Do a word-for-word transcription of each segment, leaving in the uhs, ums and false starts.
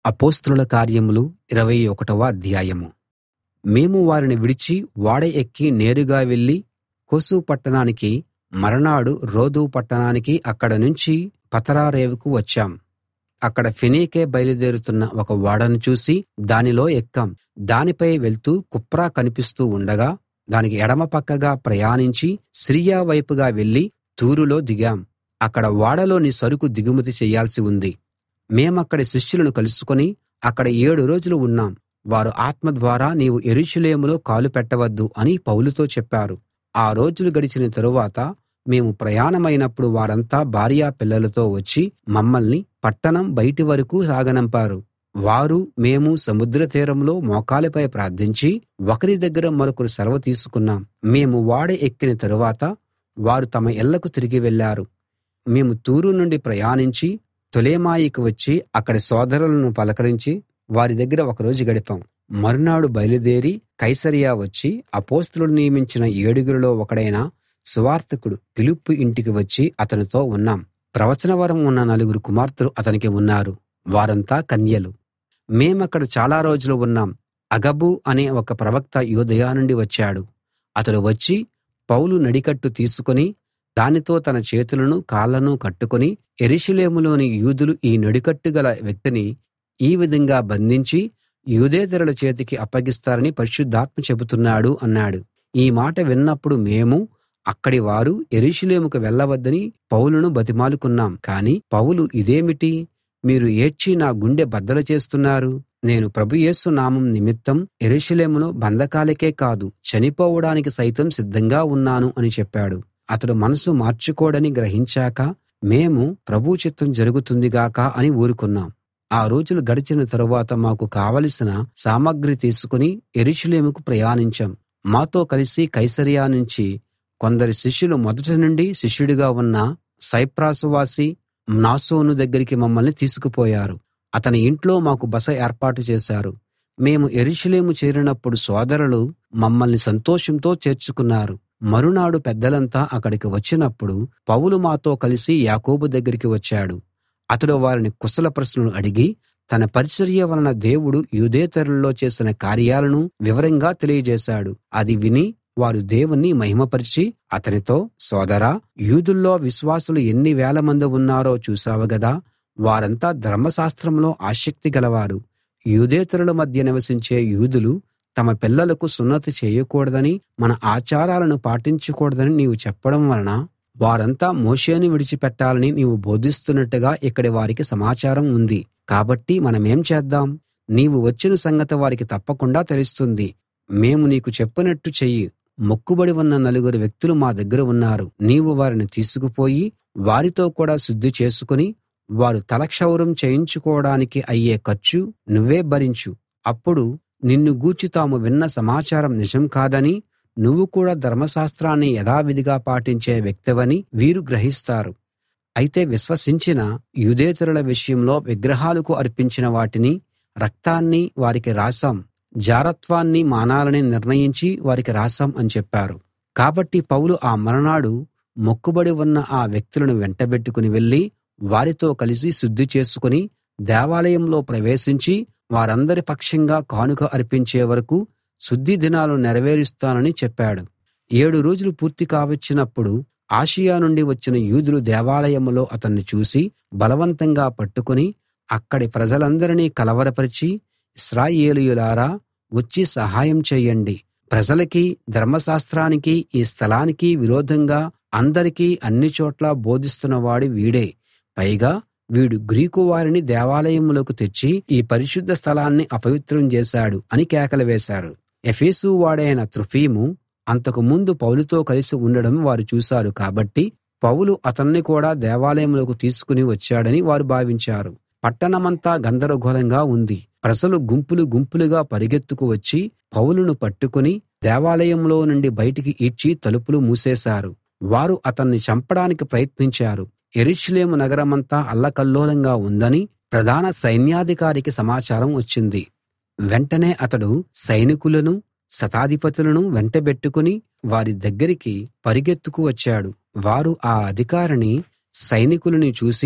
అపొస్తలుల కార్యములు ఇరవై ఒకటవ అధ్యాయము. మేము వారిని విడిచి ఓడ ఎక్కి నేరుగా వెళ్ళి కోసు పట్టణానికి, మరునాడు రోదు పట్టణానికి, అక్కడ నుంచి పతరా రేవుకు వచ్చాం. అక్కడ ఫెనీకే బయలుదేరుతున్న ఒక ఓడను చూసి దానిలో ఎక్కాం. దానిపై వెళ్తూ కుప్ర కనిపిస్తూ ఉండగా దానికి ఎడమ పక్కగా ప్రయాణించి సిరియా వైపుగా వెళ్ళి తూరులో దిగాం. అక్కడ ఓడలోని సరుకు దిగుమతి చెయ్యాల్సి ఉంది. మేమక్కడి శిష్యులను కలుసుకుని అక్కడ ఏడు రోజులు ఉన్నాం. వారు ఆత్మ ద్వారా నీవు యెరూషలేములో కాలు పెట్టవద్దు అని పౌలుతో చెప్పారు. ఆ రోజులు గడిచిన తరువాత మేము ప్రయాణమైనప్పుడు వారంతా భార్యా పిల్లలతో వచ్చి మమ్మల్ని పట్టణం బయటి వరకూ సాగనంపారు. వారు మేము సముద్ర తీరంలో మోకాళ్ళపై ప్రార్థించి ఒకరి దగ్గర మరొకరు సెలవు తీసుకున్నాం. మేము ఓడ ఎక్కిన తరువాత వారు తమ ఇళ్ళకు తిరిగి వెళ్ళారు. మేము తూరు నుండి ప్రయాణించి తొలెమాయికి వచ్చి అక్కడి సోదరులను పలకరించి వారి దగ్గర ఒకరోజు గడిపాం. మరునాడు బయలుదేరి కైసరయ వచ్చి అపొస్తలులు నియమించిన ఏడుగురిలో ఒకడైన సువార్తికుడు ఫిలిప్పు ఇంటికి వచ్చి అతనితో ఉన్నాం. ప్రవచన వరం ఉన్న నలుగురు కుమార్తెలు అతనికి ఉన్నారు. వారంతా కన్యలు. మేమక్కడ చాలా రోజులు ఉన్నాం. అగబు అనే ఒక ప్రవక్త యూదయ నుండి వచ్చాడు. అతడు వచ్చి పౌలు నడికట్టు తీసుకుని దానితో తన చేతులను కాళ్ళను కట్టుకుని, యెరూషలేములోని యూదులు ఈ నడికట్టు గల వ్యక్తిని ఈ విధంగా బంధించి యూదేతరుల చేతికి అప్పగిస్తారని పరిశుద్ధాత్మ చెబుతున్నాడు అన్నాడు. ఈ మాట విన్నప్పుడు మేము అక్కడి వారు యెరూషలేముకు వెళ్ళవద్దని పౌలును బతిమాలుకున్నాం. కాని పౌలు, ఇదేమిటి, మీరు ఏడ్చి నా గుండె బద్దలు చేస్తున్నారు? నేను ప్రభు యేసు నామం నిమిత్తం యెరూషలేములో బంధకాలకే కాదు, చనిపోవడానికి సైతం సిద్ధంగా ఉన్నాను అని చెప్పాడు. అతడు మనసు మార్చుకోడని గ్రహించాక మేము ప్రభువు చిత్తం జరుగుతుంది గాక అని ఊరుకున్నాం. ఆ రోజులు గడిచిన తరువాత మాకు కావలసిన సామగ్రి తీసుకుని యెరూషలేముకు ప్రయాణించాం. మాతో కలిసి కైసరయ నుంచి కొందరు శిష్యులు మొదటి నుండి శిష్యుడిగా ఉన్న సైప్రసువాసి మ్నాసోను దగ్గరికి మమ్మల్ని తీసుకుపోయారు. అతని ఇంట్లో మాకు బస ఏర్పాటు చేశారు. మేము యెరూషలేము చేరినప్పుడు సోదరులు మమ్మల్ని సంతోషంతో చేర్చుకున్నారు. మరునాడు పెద్దలంతా అక్కడికి వచ్చినప్పుడు పౌలు మాతో కలిసి యాకోబు దగ్గరికి వచ్చాడు. అతడు వారిని కుశల ప్రశ్నలు అడిగి తన పరిచర్య వలన దేవుడు యూదేతరుల్లో చేసిన కార్యాలను వివరంగా తెలియజేశాడు. అది విని వారు దేవుణ్ణి మహిమపరిచి అతనితో, సోదరా, యూదుల్లో విశ్వాసులు ఎన్ని వేల మంది ఉన్నారో చూశావు గదా. వారంతా ధర్మశాస్త్రంలో ఆసక్తి గలవారు. యూదేతరుల మధ్య నివసించే యూదులు తమ పిల్లలకు సున్నతి చేయకూడదని, మన ఆచారాలను పాటించకూడదని నీవు చెప్పడం వలన వారంతా మోషేను విడిచిపెట్టాలని నీవు బోధిస్తున్నట్టుగా ఇక్కడి వారికి సమాచారం ఉంది. కాబట్టి మనమేం చేద్దాం? నీవు వచ్చిన సంగతి వారికి తప్పకుండా తెలుస్తుంది. మేము నీకు చెప్పినట్టు చెయ్యి. మొక్కుబడి ఉన్న నలుగురు వ్యక్తులు మా దగ్గర ఉన్నారు. నీవు వారిని తీసుకుపోయి వారితో కూడా శుద్ధి చేసుకుని వారు తలక్షౌరం చేయించుకోవడానికి అయ్యే ఖర్చు నువ్వే భరించు. అప్పుడు నిన్ను గూర్చి తాము విన్న సమాచారం నిజం కాదని, నువ్వు కూడా ధర్మశాస్త్రాన్ని యథావిధిగా పాటించే వ్యక్తివని వీరు గ్రహిస్తారు. అయితే విశ్వసించిన యూదేతరుల విషయంలో విగ్రహాలకు అర్పించిన వాటిని, రక్తాన్ని వారికి రాశాం. జారత్వాన్ని మానాలని నిర్ణయించి వారికి రాశాం అని చెప్పారు. కాబట్టి పౌలు ఆ మరునాడు మొక్కుబడి ఉన్న ఆ వ్యక్తులను వెంటబెట్టుకుని వెళ్ళి వారితో కలిసి శుద్ధి చేసుకుని దేవాలయంలో ప్రవేశించి వారందరి పక్షంగా కానుక అర్పించే వరకు శుద్ధి దినాలు నెరవేరుస్తానని చెప్పాడు. ఏడు రోజులు పూర్తి కావచ్చినప్పుడు ఆసియా నుండి వచ్చిన యూదులు దేవాలయంలో అతన్ని చూసి బలవంతంగా పట్టుకుని అక్కడి ప్రజలందరినీ కలవరపరిచి, ఇశ్రాయేలీయులారా, వచ్చి సహాయం చేయండి. ప్రజలకి, ధర్మశాస్త్రానికి, ఈ స్థలానికి విరోధంగా అందరికీ అన్ని చోట్లా బోధిస్తున్నవాడు వీడే. పైగా వీడు గ్రీకు వారిని దేవాలయంలోకి తెచ్చి ఈ పరిశుద్ధ స్థలాన్ని అపవిత్రం చేశాడు అని కేకలు వేశారు. ఎఫెసు వాడైన త్రోఫిము అంతకు ముందు పౌలుతో కలిసి ఉండడం వారు చూశారు. కాబట్టి పౌలు అతన్ని కూడా దేవాలయంలోకి తీసుకుని వచ్చాడని వారు భావించారు. పట్టణమంతా గందరగోళంగా ఉంది. ప్రజలు గుంపులు గుంపులుగా పరిగెత్తుకు వచ్చి పౌలును పట్టుకుని దేవాలయంలో నుండి బయటికి ఈడ్చి తలుపులు మూసేశారు. వారు అతన్ని చంపడానికి ప్రయత్నించారు. యెరూషలేము నగరమంతా అల్లకల్లోలంగా ఉందని ప్రధాన సైన్యాధికారికి సమాచారం వచ్చింది. వెంటనే అతడు సైనికులను, శతాధిపతులను వెంటబెట్టుకుని వారి దగ్గరికి పరిగెత్తుకు వచ్చాడు. వారు ఆ అధికారిని, సైనికులని చూసి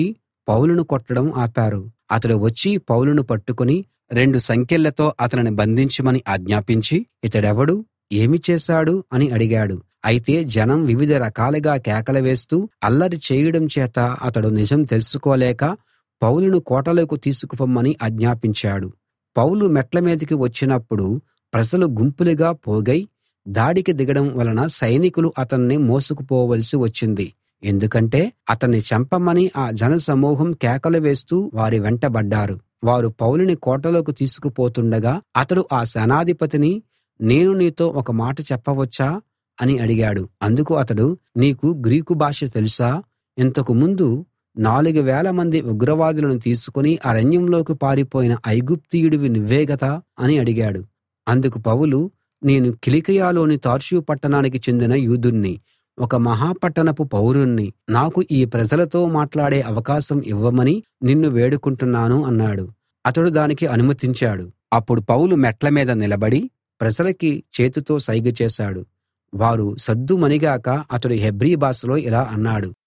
పౌలును కొట్టడం ఆపారు. అతడు వచ్చి పౌలును పట్టుకుని రెండు సంకెళ్లతో అతనిని బంధించమని ఆజ్ఞాపించి, ఇతడెవడు, ఏమి చేశాడు అని అడిగాడు. అయితే జనం వివిధ రకాలుగా కేకలు వేస్తూ అల్లరి చేయడం చేత అతడు నిజం తెలుసుకోలేక పౌలును కోటలోకి తీసుకుపొమ్మని ఆజ్ఞాపించాడు. పౌలు మెట్ల మీదికి వచ్చినప్పుడు ప్రజలు గుంపులుగా పోగై దాడికి దిగడం వలన సైనికులు అతన్ని మోసుకుపోవలసి వచ్చింది. ఎందుకంటే అతన్ని చంపమని ఆ జనసమూహం కేకలు వేస్తూ వారి వెంటబడ్డారు. వారు పౌలుని కోటలోకి తీసుకుపోతుండగా అతడు ఆ సేనాధిపతిని, నేను నీతో ఒక మాట చెప్పవచ్చా అని అడిగాడు. అందుకు అతడు, నీకు గ్రీకు భాష తెలుసా? ఇంతకు ముందు నాలుగు వేల మంది ఉగ్రవాదులను తీసుకుని అరణ్యంలోకి పారిపోయిన ఐగుప్తీయుడివి నువ్వే గదా అని అడిగాడు. అందుకు పౌలు, నేను కిలికియలోని తార్సు పట్టణానికి చెందిన యూదుణ్ణి, ఒక మహాపట్టణపు పౌరుణ్ణి. నాకు ఈ ప్రజలతో మాట్లాడే అవకాశం ఇవ్వమని నిన్ను వేడుకుంటున్నాను అన్నాడు. అతడు దానికి అనుమతించాడు. అప్పుడు పౌలు మెట్ల మీద నిలబడి ప్రజలకి చేతితో సైగ చేశాడు. వారు సద్దుమణిగాక అతడు హెబ్రీ భాషలో ఇలా అన్నాడు,